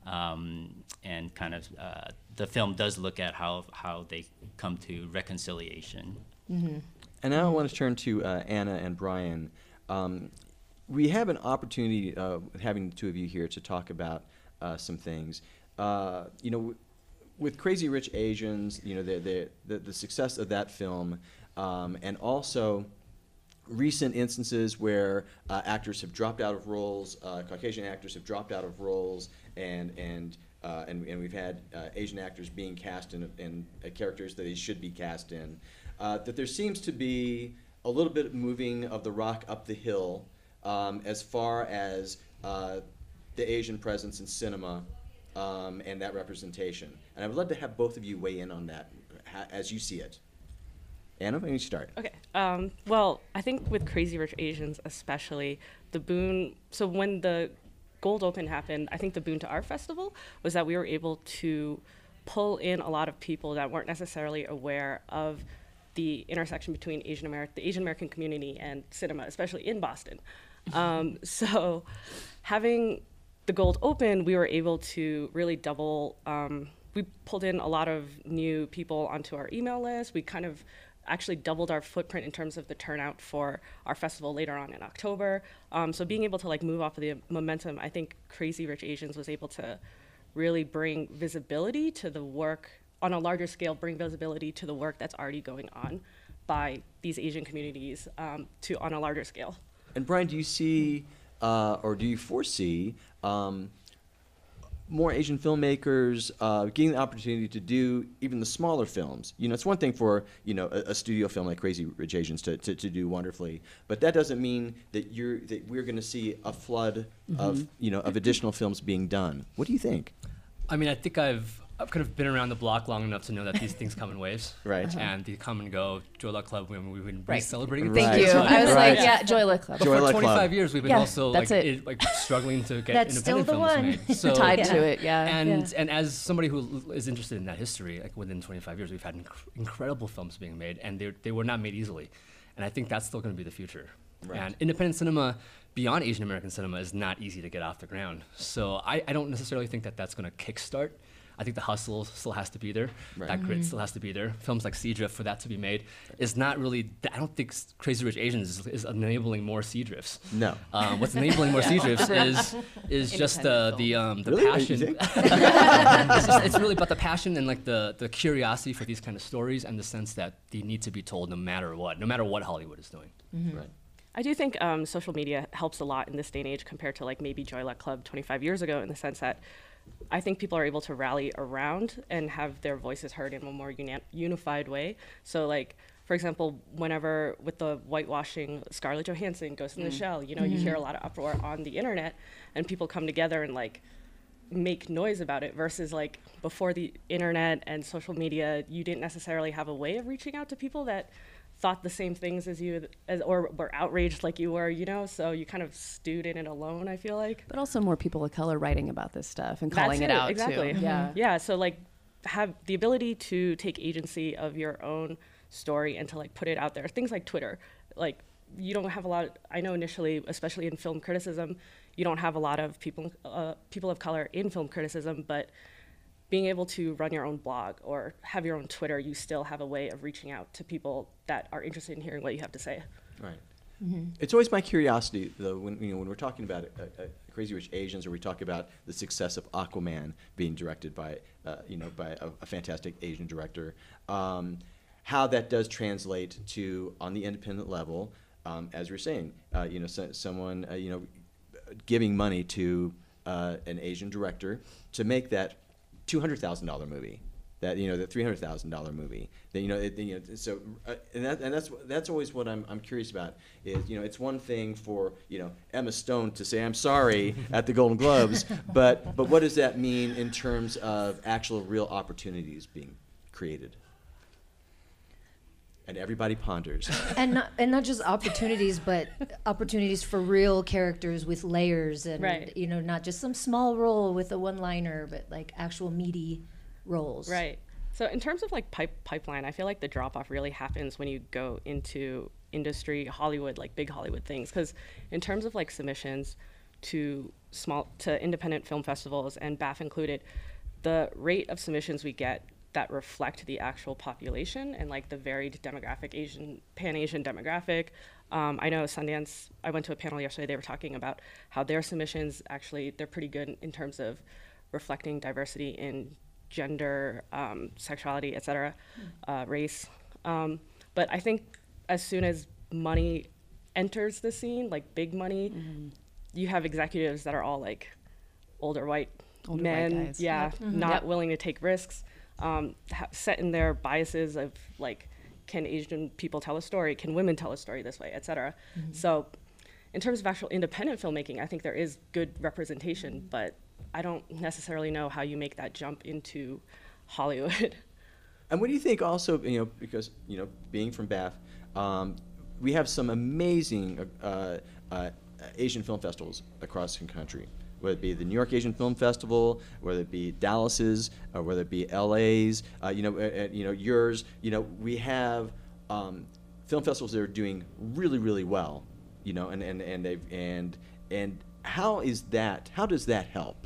um, and kind of uh, the film does look at how how they come to reconciliation. Mm-hmm. And now I want to turn to uh, Anna and Brian. Um, we have an opportunity, uh, having the two of you here, to talk about uh, some things. Uh, you know, w- with Crazy Rich Asians, you know, the the the, the success of that film, um, and also recent instances where uh, actors have dropped out of roles, uh, Caucasian actors have dropped out of roles, and and uh, and, and we've had uh, Asian actors being cast in, in uh, characters that they should be cast in. Uh, that there seems to be a little bit of moving of the rock up the hill um, as far as uh, the Asian presence in cinema um, and that representation. And I would love to have both of you weigh in on that ha- as you see it. Anna, why don't you start? Okay. Um, well, I think with Crazy Rich Asians especially, the boon, so when the Gold Open happened, I think the boon to our festival was that we were able to pull in a lot of people that weren't necessarily aware of the intersection between Asian American, the Asian American community and cinema, especially in Boston. Um, so having the Gold Open, we were able to really double, um, we pulled in a lot of new people onto our email list. We kind of actually doubled our footprint in terms of the turnout for our festival later on in October. Um, so being able to like move off of the momentum, I think Crazy Rich Asians was able to really bring visibility to the work on a larger scale, bring visibility to the work that's already going on by these Asian communities um, to on a larger scale. And Brian, do you see, uh, or do you foresee um, more Asian filmmakers uh, getting the opportunity to do even the smaller films? You know, it's one thing for, you know, a, a studio film like Crazy Rich Asians to, to, to do wonderfully, but that doesn't mean that you're that we're going to see a flood Mm-hmm. of, you know, of additional films being done. What do you think? I mean, I think I've I've kind of been around the block long enough to know that these things come in waves. Right. Uh-huh. And they come and go. Joy Luck Club, we, we've been Right. celebrating. Thank you. I was like, yeah, Joy Luck Club. But Joy for Luck twenty-five Club. years, we've been Yeah, also like, that's it. it, like struggling to get That's still independent the films one. made. So Tied to it, yeah. And Yeah. and as somebody who l- is interested in that history, like within twenty-five years, we've had inc- incredible films being made, and they they were not made easily. And I think that's still going to be the future. Right. And independent cinema beyond Asian American cinema is not easy to get off the ground. So I, I don't necessarily think that that's going to kickstart. I think the hustle still has to be there. Right. That grit Mhm. still has to be there. Films like Sea Drift, for that to be made, is not really. I don't think s- Crazy Rich Asians is, is enabling more Sea Drifts. No. Um, what's enabling more Sea Drifts is is just uh, the um, the Really? You passion. think? it's, just, it's really about the passion and like the the curiosity for these kind of stories and the sense that they need to be told no matter what, no matter what Hollywood is doing. Right. I do think um, social media helps a lot in this day and age compared to like maybe Joy Luck Club twenty-five years ago, in the sense that I think people are able to rally around and have their voices heard in a more uni- unified way. So like, for example, whenever with the whitewashing Scarlett Johansson, Ghost in the Mm. Shell, you know, you Mhm. hear a lot of uproar on the internet and people come together and like make noise about it, versus like before the internet and social media, you didn't necessarily have a way of reaching out to people that thought the same things as you, as or were outraged like you were, you know, so you kind of stewed in it alone, I feel like. But also more people of color writing about this stuff and That calling it too, out exactly. too. Yeah. Yeah, so like have the ability to take agency of your own story and to like put it out there. Things like Twitter, like you don't have a lot, I know initially, especially in film criticism, you don't have a lot of people, uh, people of color in film criticism, but being able to run your own blog or have your own Twitter, you still have a way of reaching out to people that are interested in hearing what you have to say. Right. Mhm. It's always my curiosity, though, when you know when we're talking about uh, uh, Crazy Rich Asians, or we talk about the success of Aquaman being directed by, uh, you know, by a, a fantastic Asian director, um, how that does translate to on the independent level, um, as we're saying, uh, you know, so, someone, uh, you know, giving money to uh, an Asian director to make that two hundred thousand dollar movie, that you know, the three hundred thousand dollar movie. That you know, it, you know, so uh, and that and that's that's always what I'm I'm curious about. Is you know, it's one thing for you know Emma Stone to say I'm sorry at the Golden Globes, but but what does that mean in terms of actual real opportunities being created? And everybody ponders. and not and not just opportunities, but opportunities for real characters with layers, and Right. you know, not just some small role with a one-liner, but like actual meaty roles. Right. So in terms of like pipe pipeline, I feel like the drop off really happens when you go into industry, Hollywood, like big Hollywood things. Because in terms of like submissions to small to independent film festivals and B A F included, the rate of submissions we get that reflect the actual population and like the varied demographic, Asian, Pan-Asian demographic. Um, I know Sundance, I went to a panel yesterday, they were talking about how their submissions actually, they're pretty good in terms of reflecting diversity in gender, um, sexuality, et cetera, uh, race. Um, but I think as soon as money enters the scene, like big money, Mm-hmm. you have executives that are all like older white Older white men, guys. yeah, Yep. Mhm. not Yep. willing to take risks, um, ha- set in their biases of like, can Asian people tell a story? Can women tell a story this way, et cetera. Mhm. So in terms of actual independent filmmaking, I think there is good representation, but I don't necessarily know how you make that jump into Hollywood. And what do you think also, you know, because, you know, being from B A F, um, we have some amazing uh, uh, Asian film festivals across the country, whether it be the New York Asian Film Festival, whether it be Dallas's, or whether it be L A's, uh, you know, uh, you know, yours, you know, we have um, film festivals that are doing really, really well, you know, and, and, and they've, and, and how is that, how does that help?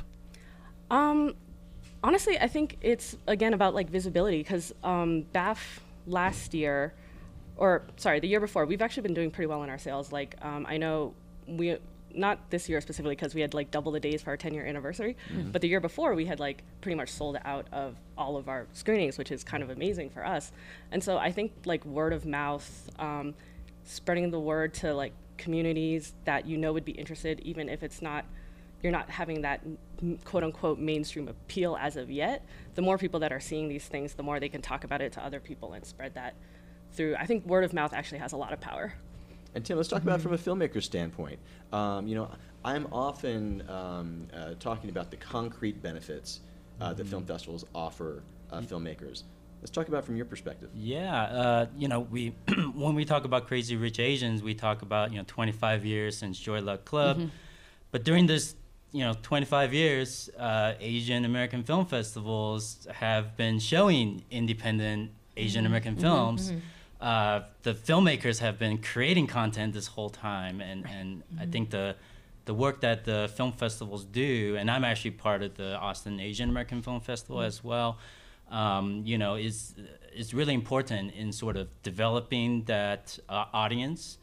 Um, honestly, I think it's, again, about like visibility, because um, B A F last year, or sorry, the year before, we've actually been doing pretty well in our sales. Like, um, I know we, not this year specifically, because we had like double the days for our ten year anniversary, mm-hmm. but the year before we had like pretty much sold out of all of our screenings, which is kind of amazing for us. And so I think like word of mouth, um, spreading the word to like communities that you know would be interested, even if it's not, you're not having that quote unquote mainstream appeal as of yet, the more people that are seeing these things, the more they can talk about it to other people and spread that through. I think word of mouth actually has a lot of power. And Tim, let's talk mm-hmm. about it from a filmmaker's standpoint. Um, you know, I'm often um, uh, talking about the concrete benefits uh, that film festivals offer uh, filmmakers. Let's talk about it from your perspective. Yeah, uh, you know, we when we talk about Crazy Rich Asians, we talk about, you know, twenty-five years since Joy Luck Club. Mm-hmm. But during this, you know, twenty-five years, uh, Asian American film festivals have been showing independent Asian American mm-hmm. films. Mm-hmm. Uh, the filmmakers have been creating content this whole time, and, and mm-hmm. I think the the work that the film festivals do, and I'm actually part of the Austin Asian American Film Festival mm-hmm. as well, um, you know, is is really important in sort of developing that uh, audience,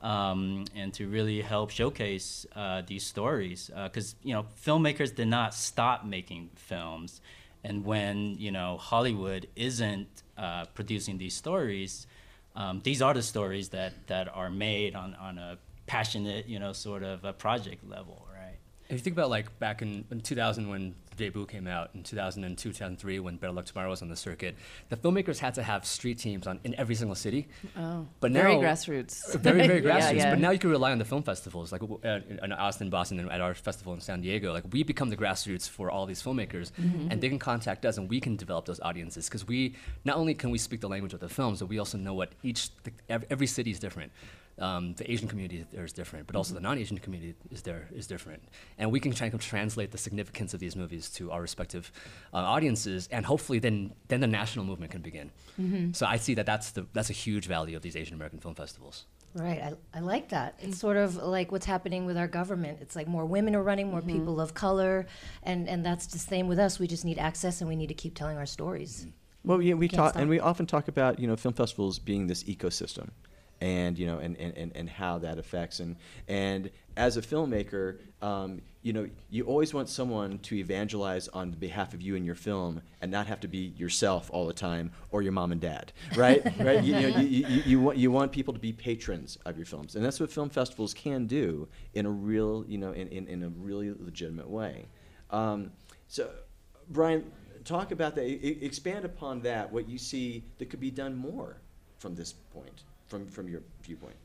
um, and to really help showcase uh, these stories, because uh, you know, filmmakers did not stop making films, and when, you know, Hollywood isn't uh, producing these stories, Um, these are the stories that, that are made on, on a passionate, you know, sort of a project level, right? If you think about like back in, in two thousand when Debut came out, in two thousand two, two thousand three when Better Luck Tomorrow was on the circuit, the filmmakers had to have street teams on in every single city. Oh, but very now, grassroots. Very, very grassroots. yeah, yeah. But now you can rely on the film festivals, like uh, in Austin, Boston, and at our festival in San Diego. Like we become the grassroots for all these filmmakers, mm-hmm. and they can contact us, and we can develop those audiences, because we not only can we speak the language of the films, but we also know what each the, every city is different. Um, the Asian community there is different, but also the non-Asian community is there is different, and we can try to translate the significance of these movies to our respective uh, audiences, and hopefully then then the national movement can begin. Mm-hmm. So I see that that's the that's a huge value of these Asian American film festivals. Right, I, I like that. It's sort of like what's happening with our government. It's like more women are running, more mm-hmm. people of color, and, and that's the same with us. We just need access, and we need to keep telling our stories. Mm-hmm. Well, yeah, we talk, and we often talk about, you know, film festivals being this ecosystem, and you know, and, and, and how that affects, and and as a filmmaker, um, you know, you always want someone to evangelize on behalf of you and your film, and not have to be yourself all the time, or your mom and dad, right? Right? You, you know, you, you, you want you want people to be patrons of your films, and that's what film festivals can do in a real, you know, in, in, in a really legitimate way. Um, so, Brian, talk about that. I, expand upon that. What you see that could be done more from this point, from from your viewpoint.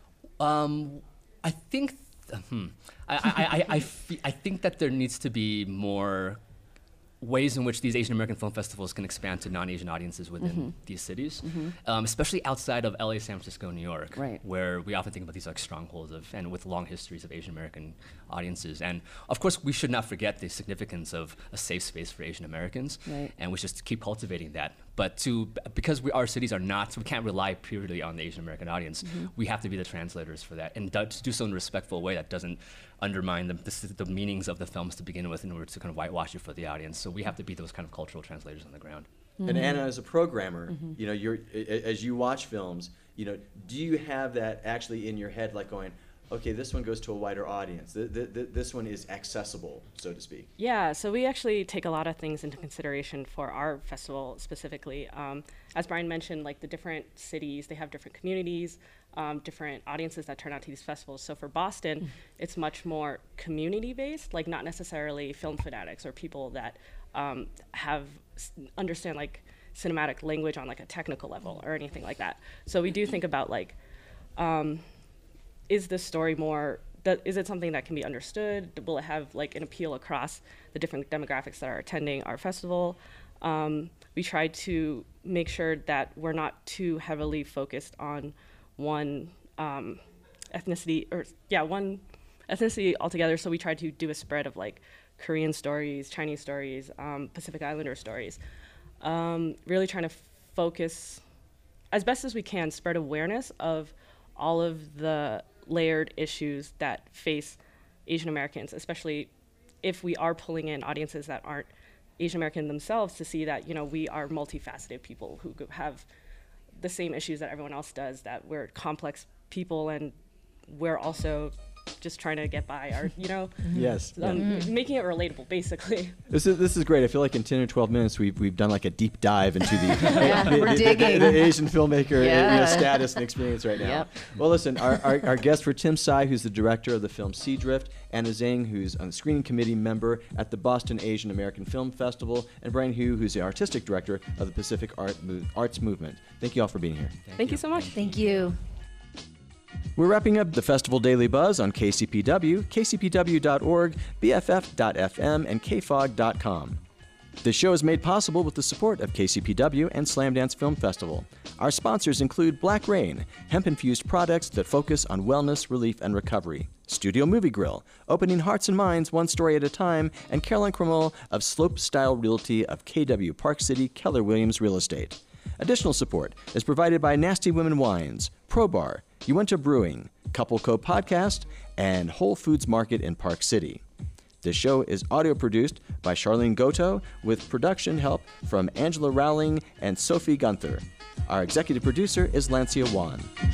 Um, I think. Th- hmm. I I I, I, f- I think that there needs to be more ways in which these Asian American film festivals can expand to non-Asian audiences within mm-hmm. these cities, mm-hmm. um, especially outside of L A, San Francisco, New York, right. where we often think about these like strongholds of and with long histories of Asian American audiences. And of course, we should not forget the significance of a safe space for Asian Americans, right. and we should just keep cultivating that. But to because we, our cities are not, so we can't rely purely on the Asian American audience. Mm-hmm. We have to be the translators for that, and do, to do so in a respectful way that doesn't undermine the, the, the meanings of the films to begin with in order to kind of whitewash it for the audience. So we have to be those kind of cultural translators on the ground. Mm-hmm. And Anna, as a programmer, mm-hmm. you know, you're as you watch films, you know, do you have that actually in your head, like going, okay, this one goes to a wider audience. Th- th- th- this one is accessible, so to speak. Yeah, so we actually take a lot of things into consideration for our festival specifically. Um, as Brian mentioned, like the different cities, they have different communities, um, different audiences that turn out to these festivals. So for Boston, mm-hmm. it's much more community-based, like not necessarily film fanatics or people that um, have understand like cinematic language on like a technical level or anything like that. So we do think about like, um, is this story more that, is it something that can be understood? Will it have like an appeal across the different demographics that are attending our festival? Um, we try to make sure that we're not too heavily focused on one um, ethnicity, or yeah, one ethnicity altogether. So we try to do a spread of like Korean stories, Chinese stories, um, Pacific Islander stories. Um, really trying to focus as best as we can, spread awareness of all of the layered issues that face Asian Americans, especially if we are pulling in audiences that aren't Asian American themselves, to see that, you know, we are multifaceted people who have the same issues that everyone else does, that we're complex people, and we're also just trying to get by, our, you know, yes, um, yeah. mm. making it relatable, basically. This is this is great. I feel like in ten or twelve minutes we've we've done like a deep dive into the, yeah, the, we're the, digging. the, the Asian filmmaker yeah. you know, status and experience right now. Yep. Well, listen, our, our our guests were Tim Tsai, who's the director of the film Sea Drift, Anna Zhang, who's a screening committee member at the Boston Asian American Film Festival, and Brian Hu, who's the artistic director of the Pacific Art Mo- Arts Movement. Thank you all for being here. Thank, Thank you. you so much. Thank you. We're wrapping up the Festival Daily Buzz on K C P W, k c p w dot org, b f f dot f m, and k fog dot com. This show is made possible with the support of K C P W and Slamdance Film Festival. Our sponsors include Black Rain, hemp-infused products that focus on wellness, relief, and recovery; Studio Movie Grill, opening hearts and minds one story at a time; and Caroline Cremol of Slope Style Realty of K W Park City Keller Williams Real Estate. Additional support is provided by Nasty Women Wines, Pro Bar, Uinta Brewing, Couple Co Podcast, and Whole Foods Market in Park City. This show is audio produced by Charlene Goto with production help from Angela Rowling and Sophie Gunther. Our executive producer is Lancia Wan.